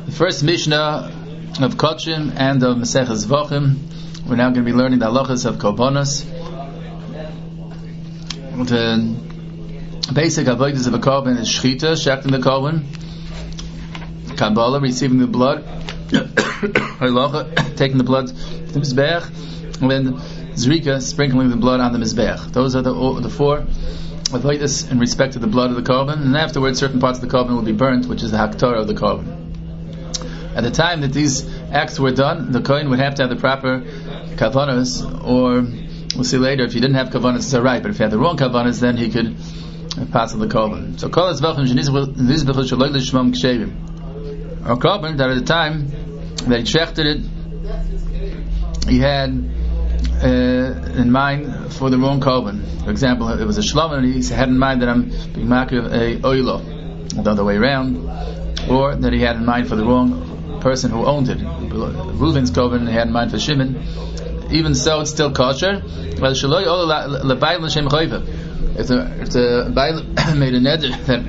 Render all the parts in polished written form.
The first Mishnah of Kochim and of Maseches Zvachim. We're now going to be learning the halachas of Korbanos. The basic avodas of a korban is shchita, shechting the korban, Kabbalah, receiving the blood, halacha, taking the blood to the mizbeach, and then zrika, sprinkling the blood on the mizbeach. Those are the four avodas in respect to the blood of the korban, and afterwards certain parts of the korban will be burnt, which is the haktorah of the korban. At the time that these acts were done, the kohen would have to have the proper kavanos, or we'll see later, if he didn't have kavanos, it's alright, but if he had the wrong kavanos, then he could pass on the korban. So kol hazvachim shenizbechu shaloi lishmam kshevim. Our korban, that at the time that he shechted it, he had in mind for the wrong korban. For example, it was a shlom, and he had in mind that I'm being makriv a oilo, the other way around, or that he had in mind for the wrong person who owned it. Reuven's korban he had in mind for Shimon. Even so, it's still kosher. If the bail made a neder that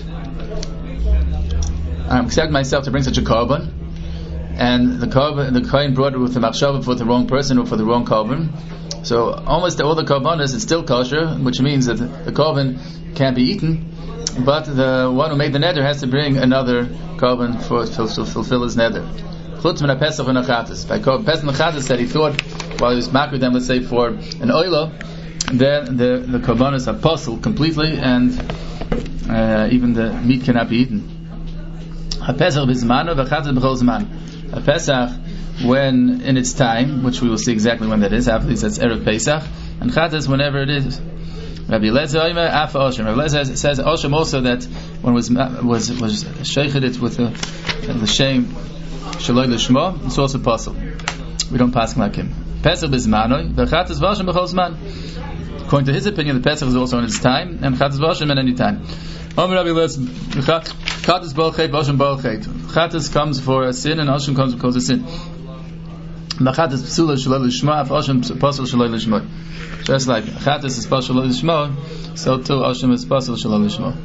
I'm accepting myself to bring such a korban, and the kohen brought it with the machshava for the wrong person or for the wrong korban, so almost all the korbanos is still kosher, which means that the korban can't be eaten, but the one who made the neder has to bring another korban to fulfill his neder. Chutz min ha-pesach and ha-chatas. By Pesach and ha-chatas that he thought while he was makriv them, let's say for an oilo, then the korbanos are posel completely, and even the meat cannot be eaten. Ha-pesach b'zmano v'chatas b'chol zman. Ha-pesach when in its time, which we will see exactly when that is. After this, that's erev Pesach, and chatas whenever it is. Rabbi Eliezer Omer Afa Oshem. Rabbi Eliezer says Oshem also that when was sheiched it with the shame Shaloi Lishmo, it's also possible. We don't pass like him. Pesach b'zmanoi, v'chatas v'oshem b'chol zman. According to his opinion, the Pesach is also in its time, and chatas v'oshem at any time. Omer Rabbi Eliezer, chatas b'ol chet, v'oshem b'ol chet. Chatas comes for a sin, and Oshem comes because of sin. Chatas psula Shaloi Lishmo, af Oshem posel Shaloi Lishmo. Just like chatas is posel Shaloi Lishmo, so too Oshem is posel Shaloi Lishmo.